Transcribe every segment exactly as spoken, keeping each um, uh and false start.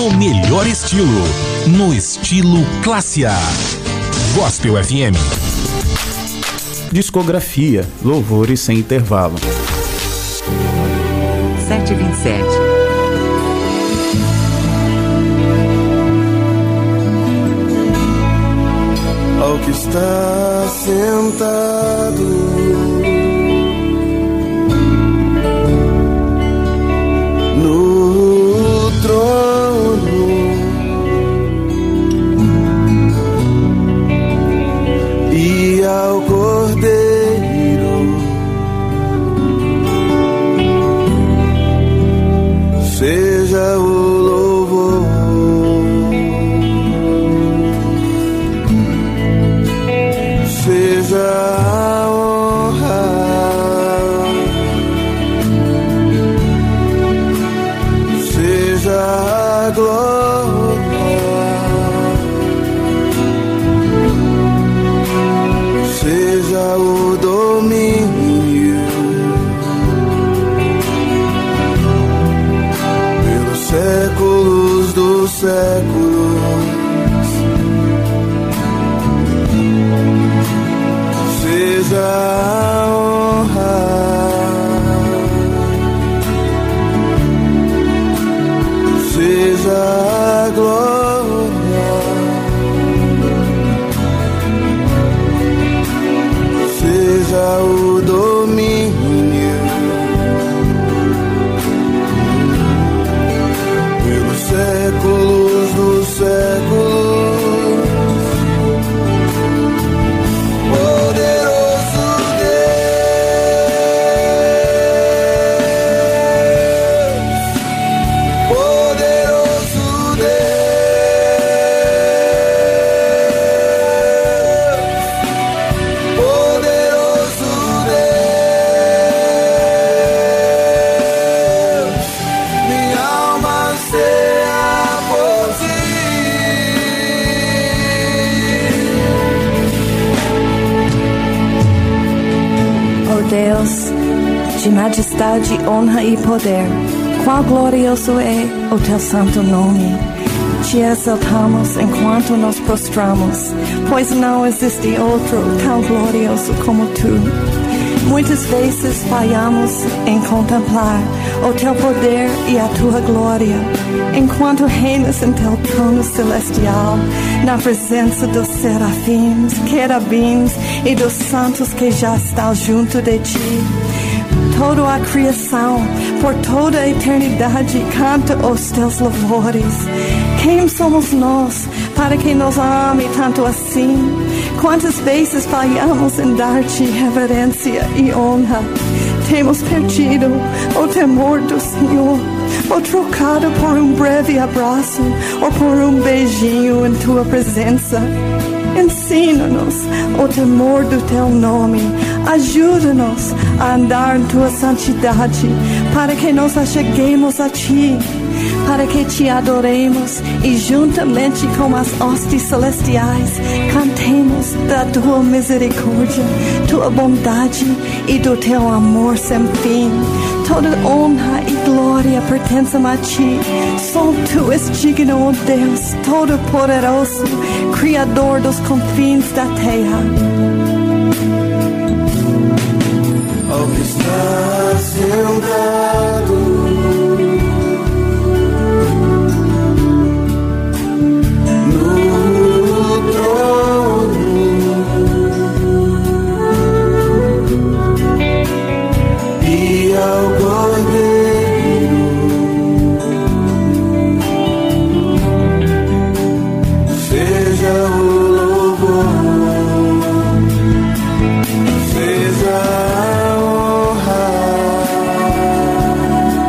no melhor estilo, no estilo Classe A. Gospel F M. Discografia, louvores sem intervalo. sete e vinte e sete. Ao que está sentado no trono e ao Cordeiro seja o louvor, seja a honra, seja a glória, seja o domínio pelos séculos dos séculos. Seja a honra, seja a glória, seja o domínio pelos séculos dos séculos. Deus, de majestade, honra e poder, quão glorioso é o teu santo nome. Te exaltamos enquanto nos prostramos, pois não existe outro tão glorioso como tu. Muitas vezes falhamos em contemplar o teu poder e a tua glória, enquanto reinas em teu trono celestial, na presença dos serafins, querubins e dos santos que já estão junto de ti. Toda a criação, por toda a eternidade, canta os teus louvores. Quem somos nós para que nos ame tanto assim? Quantas vezes falhamos em dar-te reverência e honra? Temos perdido o temor do Senhor, ou trocado por um breve abraço, ou por um beijinho em tua presença. Ensina-nos o temor do teu nome. Ajuda-nos a andar em tua santidade, para que nos acheguemos a ti, para que te adoremos e juntamente com as hostes celestiais cantemos da tua misericórdia, tua bondade e do teu amor sem fim. Toda honra e glória pertencem a ti. Só tu és digno, ó Deus Todo-Poderoso, Criador dos confins da terra. Ao que está sentado no trono e ao Cordeiro seja o louvor, seja a honra,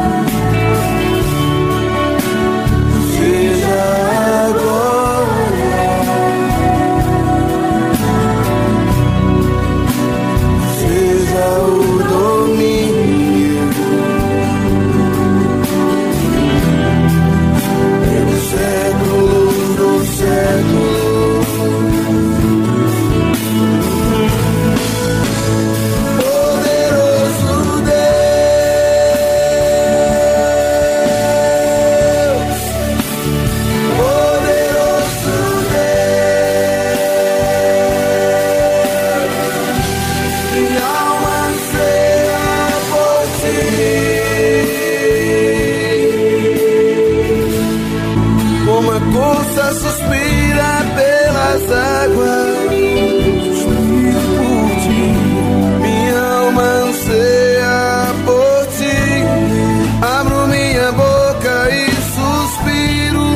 força suspira pelas águas. Suspiro por ti, minha alma anseia por ti. Abro minha boca e suspiro,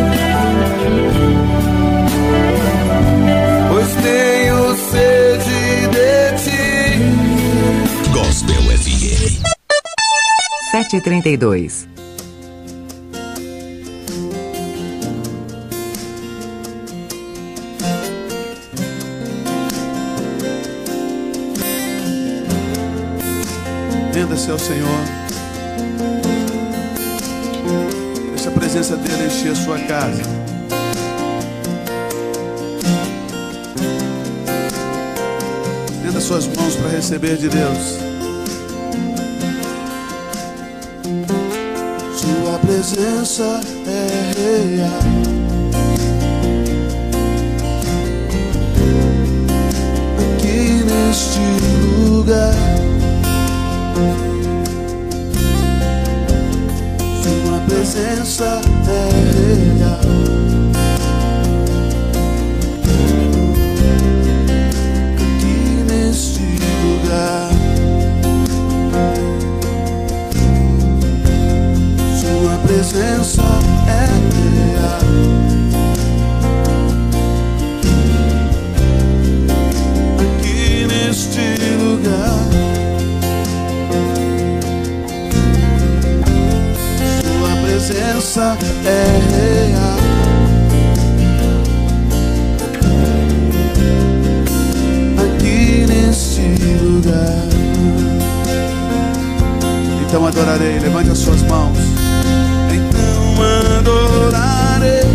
pois tenho sede de ti. Gospel F M sete e trinta e dois. Renda-se ao Senhor. Deixa a presença dele encher a sua casa. Renda suas mãos para receber de Deus. Sua presença é real. Aqui neste lugar. Sua presença é real. Aqui neste lugar. Sua presença é real. Aqui neste lugar. Presença é real. Aqui neste lugar. Então adorarei. Levante as suas mãos. Então adorarei.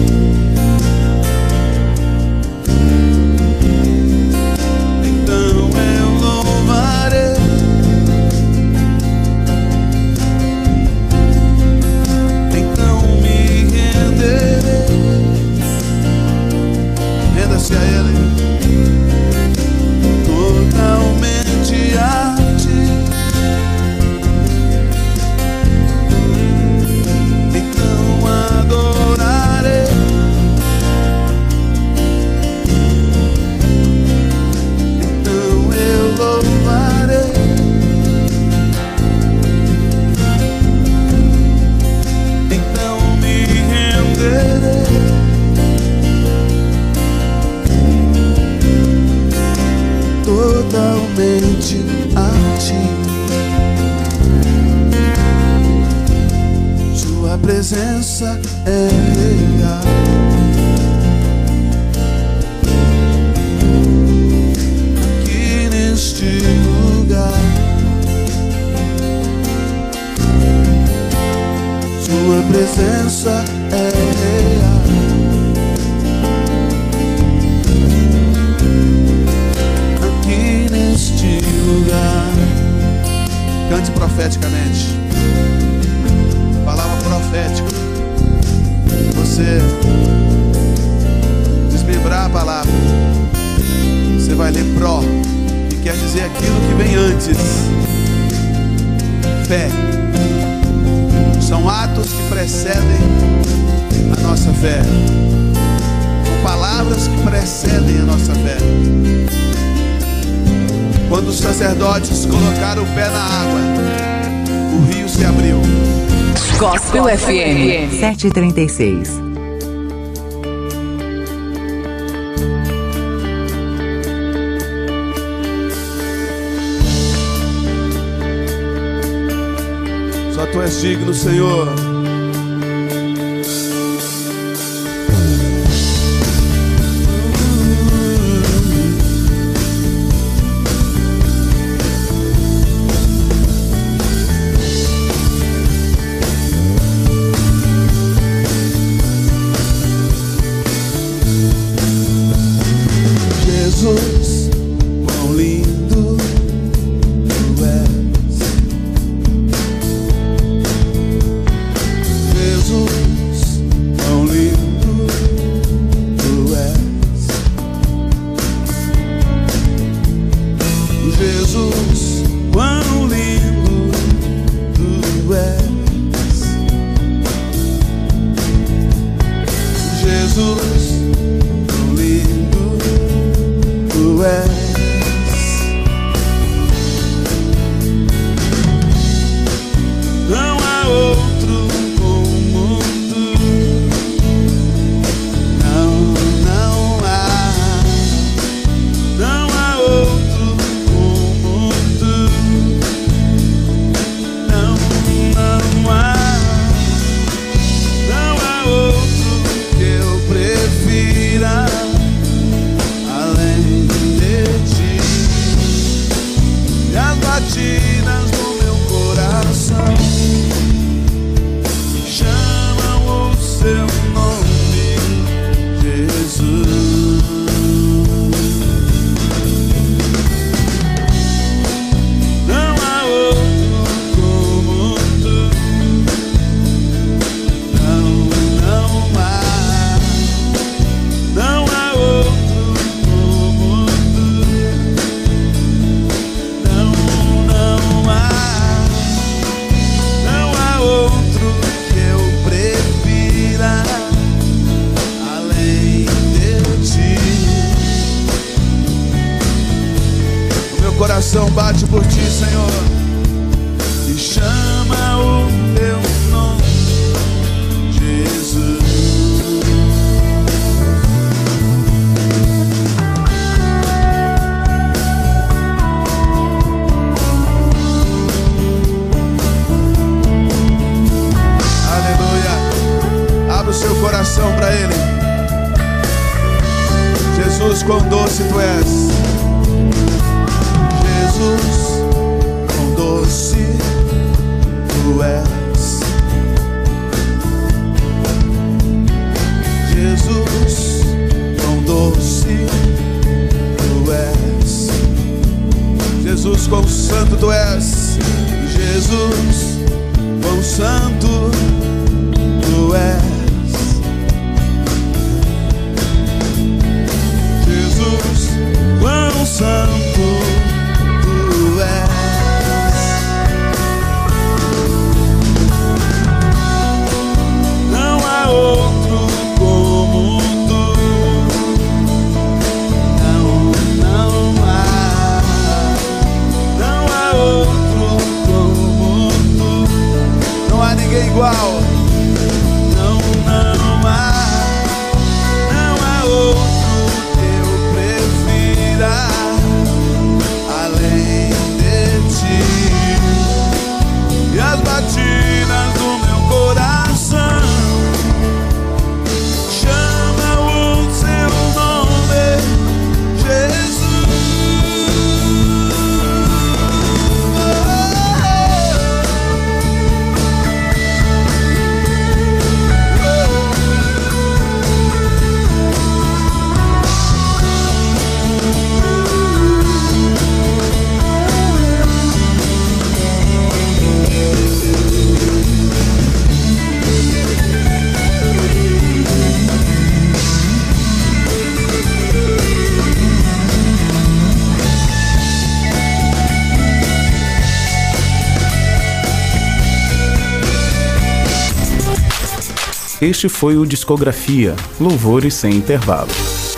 Então eu louvarei. Renda-se a Ele. Totalmente a ti. Então adorarei. Então eu louvarei. Então me renderei. Totalmente a ti. Sua presença é real. Aqui neste lugar. Sua presença é real. Neste lugar. Cante profeticamente. Palavra profética. Você desmembrar a palavra. Você vai ler pró, que quer dizer aquilo que vem antes. Fé. São atos que precedem a nossa fé. São palavras que precedem a nossa fé. Quando os sacerdotes colocaram o pé na água, o rio se abriu. Gospel F M sete e trinta e seis. Só Tu és digno, Senhor. Jesus, quão lindo Tu és. Jesus, tão lindo tu és. Não há outro como tu. Não, não há. Não há outro como tu. Não, não há. Não há outro que eu prefira além de ti. E as batidas do meu coração chamam o seu nome, Jesus. Não há outro como tu. Não, não há. Não há outro como tu. Não, não há. Não há outro que eu prefira além de ti. O meu coração bate por ti, Senhor, e chama o teu nome, Jesus. Aleluia. Abra o seu coração para Ele. Jesus, quão doce tu és. Jesus, quão doce tu és. Jesus, quão doce tu és. Jesus, quão santo tu és. Jesus, quão santo tu és. Jesus, quão santo tu és. Não há outro como tu. Não, não há. Não há outro como tu. Não há ninguém igual. Não, não há. Não há outro que eu prefira além de ti. E as batidas do meu coração chamam o seu nome, Jesus. Este foi o Discografia, Louvores Sem Intervalo.